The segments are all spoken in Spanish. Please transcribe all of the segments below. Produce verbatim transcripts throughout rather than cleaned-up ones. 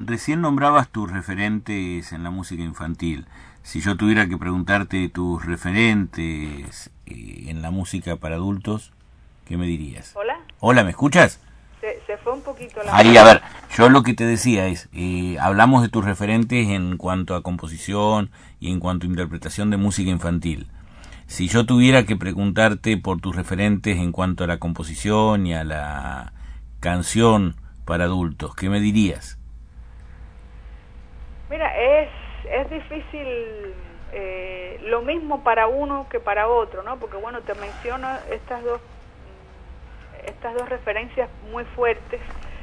recién nombrabas tus referentes en la música infantil. Si yo tuviera que preguntarte tus referentes eh, en la música para adultos, ¿qué me dirías? Hola. Hola, ¿me escuchas? Se, se fue un poquito la... Ahí, a ver, yo lo que te decía es, eh, hablamos de tus referentes en cuanto a composición y en cuanto a interpretación de música infantil. Si yo tuviera que preguntarte por tus referentes en cuanto a la composición y a la canción para adultos, ¿qué me dirías? Mira, es, es difícil eh, lo mismo para uno que para otro, ¿no? Porque bueno, te menciono estas dos estas dos referencias muy fuertes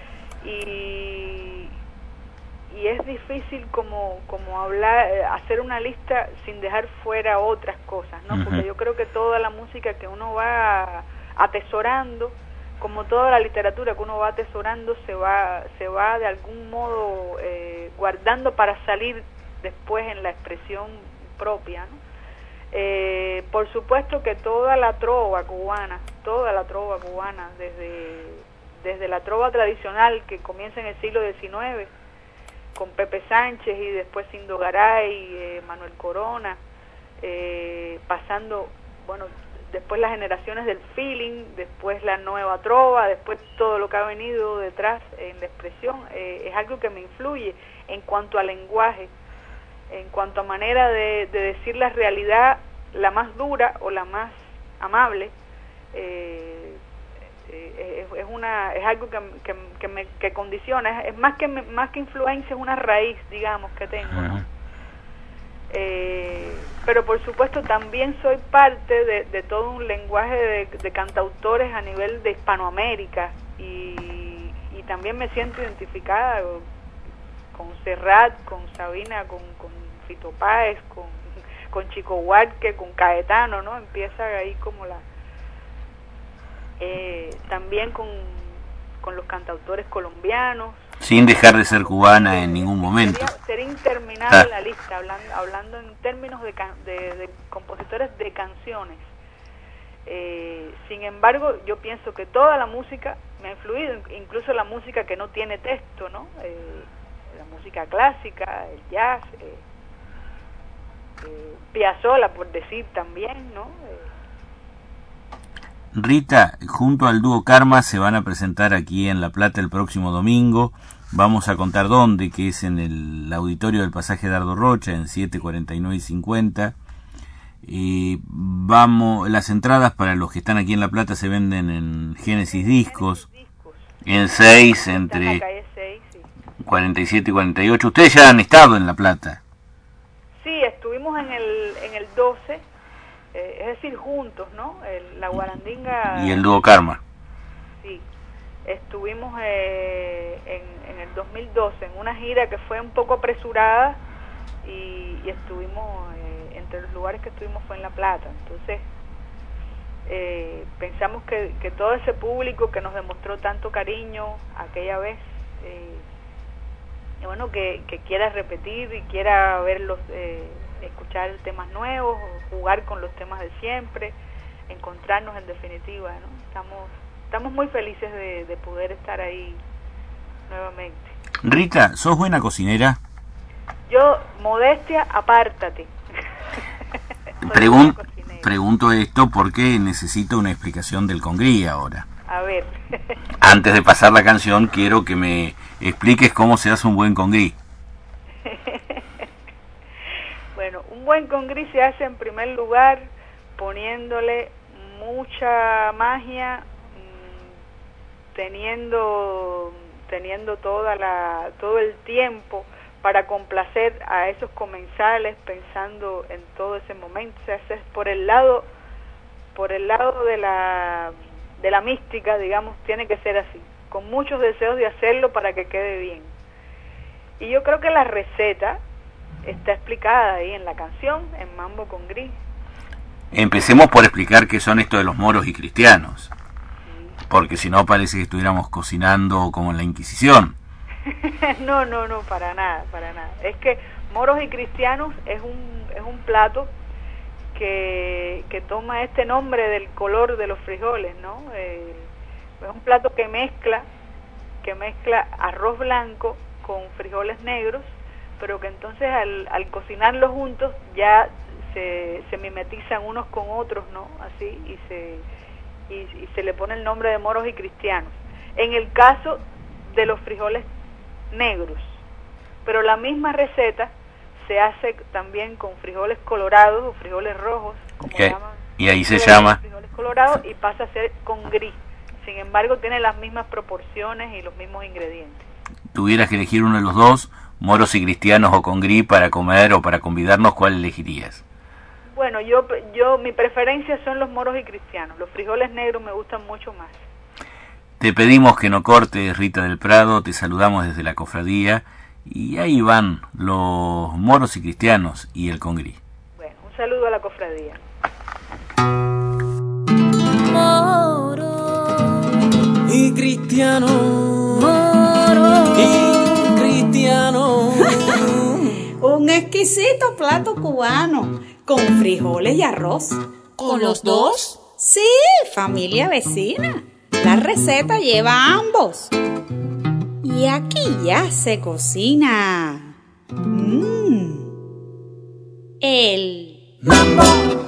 y, y es difícil como como hablar, hacer una lista sin dejar fuera otras cosas, ¿no? Uh-huh. Porque yo creo que toda la música que uno va atesorando, como toda la literatura que uno va atesorando, se va se va de algún modo eh, guardando para salir después en la expresión propia, ¿no? Eh, por supuesto que toda la trova cubana, toda la trova cubana, desde, desde la trova tradicional que comienza en el siglo diecinueve, con Pepe Sánchez y después Sindo Garay, eh, Manuel Corona, eh, pasando, bueno, después las generaciones del feeling, después la nueva trova, después todo lo que ha venido detrás en la expresión, eh, es algo que me influye en cuanto al lenguaje, en cuanto a manera de, de decir la realidad, la más dura o la más amable. eh, eh, es, es una es algo que, que, que me que condiciona, es, es más que más que influencia, es una raíz, digamos, que tengo, ¿no? Eh, pero por supuesto también soy parte de, de todo un lenguaje de, de cantautores a nivel de Hispanoamérica y, y también me siento identificada con Serrat, con Sabina, con, con Fito Páez, con, con Chico Huarque, con Caetano, ¿no? Empieza ahí como la... Eh, también con, con los cantautores colombianos. Sin dejar de ser cubana en ningún momento. Sería, sería interminable ah. la lista, hablando, hablando en términos de, can, de, de compositores de canciones. Eh, sin embargo, yo pienso que toda la música me ha influido, incluso la música que no tiene texto, ¿no? Eh, la música clásica, el jazz, eh, eh, Piazzolla, por decir también, ¿no? Eh, Rita, junto al dúo Karma se van a presentar aquí en La Plata el próximo domingo. Vamos a contar dónde, que es en el auditorio del Pasaje Dardo Rocha, en siete, cuarenta y nueve y cincuenta. Eh, vamos, las entradas para los que están aquí en La Plata se venden en Génesis Discos, en seis, entre cuarenta y siete y cuarenta y ocho. Ustedes ya han estado en La Plata. Sí, estuvimos en el en el doce, eh, es decir, juntos, ¿no? El, la Guarandinga y el dúo Karma. Sí, estuvimos eh, en, en el dos mil doce en una gira que fue un poco apresurada y, y estuvimos, eh, entre los lugares que estuvimos fue en La Plata. Entonces, eh, pensamos que, que todo ese público que nos demostró tanto cariño aquella vez, eh, y bueno, que, que quiera repetir y quiera verlos, eh, escuchar temas nuevos, jugar con los temas de siempre, encontrarnos en definitiva, ¿no? Estamos, estamos muy felices de, de poder estar ahí nuevamente. Rita, ¿sos buena cocinera? Yo, modestia, apártate. Pregun pregunto esto porque necesito una explicación del congrí ahora. A ver. Antes de pasar la canción, quiero que me expliques cómo se hace un buen congrí. Bueno, un buen congrí se hace en primer lugar poniéndole mucha magia, mmm, teniendo teniendo toda la todo el tiempo para complacer a esos comensales, pensando en todo ese momento. Se hace por el lado por el lado de la de la mística, digamos, tiene que ser así, con muchos deseos de hacerlo para que quede bien. Y yo creo que la receta está explicada ahí en la canción, en Mambo con Gris. Empecemos por explicar qué son esto de los moros y cristianos, porque si no parece que estuviéramos cocinando como en la Inquisición. No, no, no, para nada, para nada. Es que moros y cristianos es un es un plato que, que toma este nombre del color de los frijoles, ¿no? Eh, es un plato que mezcla que mezcla arroz blanco con frijoles negros, pero que entonces al, al cocinarlos juntos ya se, se mimetizan unos con otros, ¿no? Así, y se, y, y se le pone el nombre de moros y cristianos. En el caso de los frijoles negros, pero la misma receta se hace también con frijoles colorados o frijoles rojos, como ¿Qué? llaman. Y ahí se llama Frijoles colorados, y pasa a ser con gris. Sin embargo, tiene las mismas proporciones y los mismos ingredientes. Tuvieras que elegir uno de los dos, moros y cristianos o con gris, para comer o para convidarnos, ¿cuál elegirías? Bueno, yo, yo mi preferencia son los moros y cristianos. Los frijoles negros me gustan mucho más. Te pedimos que no cortes, Rita del Prado, te saludamos desde la cofradía, y ahí van los moros y cristianos y el con gris. Bueno, un saludo a la cofradía. Moro y cristiano, moro y cristiano. Un exquisito plato cubano con frijoles y arroz. ¿Con los dos? Sí, familia vecina. La receta lleva ambos. Y aquí ya se cocina. Mmm. El mambo.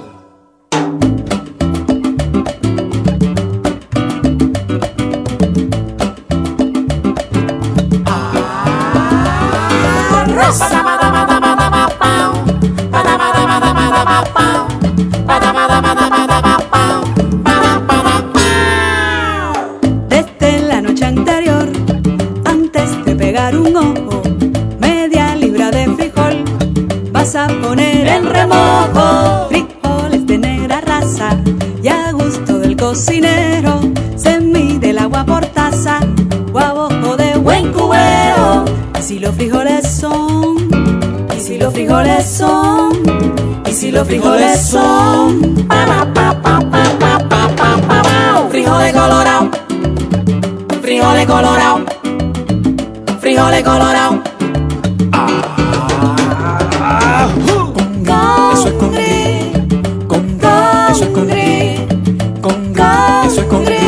Desde la noche anterior, antes de pegar un ojo, media libra de frijol vas a poner en remojo. Frijoles de negra raza y a gusto del cocinero, se mide el agua por taza o a ojo de buen cubero. Y si los frijoles son, y si los frijoles son, y si los frijoles son, pa, pa, pa, pa, pa, pa, pa, pa, pa. Frijoles colorados, frijoles colorados, frijoles colorados. Ah, uh, con eso es con gris, con gris, eso es con gris, con gris, eso es con gris.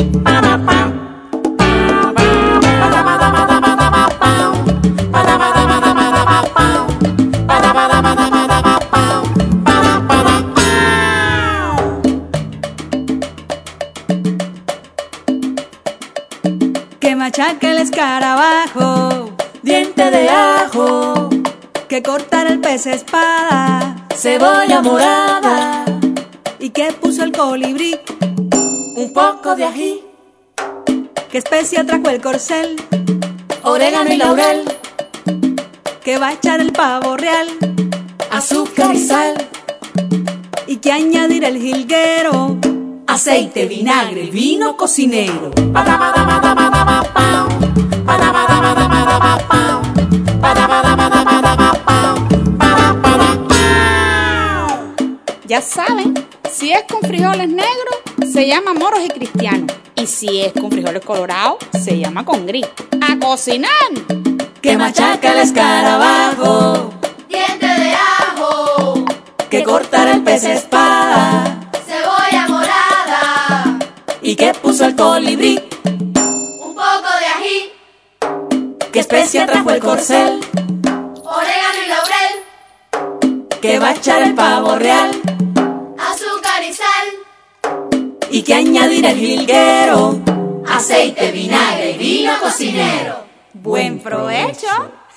Que machaque el escarabajo, Diente de ajo, que cortar el pez espada, cebolla morada, y que puso el colibrí, un poco de ají, que especia trajo el corcel, orégano y laurel, que va a echar el pavo real, azúcar y sal, y que añadir el jilguero, aceite, vinagre, vino cocinero. Ya saben, si es con frijoles negros, se llama moros y cristianos. Y si es con frijoles colorados, se llama con gris. ¡A cocinar! Que machaca el escarabajo, Diente de ajo, que cortar el pez espada, cebolla morada, y que puso el colibrí, un poco de ají, que especia trajo el corcel, orégano y laurel, que va a echar el pavo real, azúcar y sal, y que añadir el jilguero, aceite, vinagre y vino cocinero. ¡Buen provecho!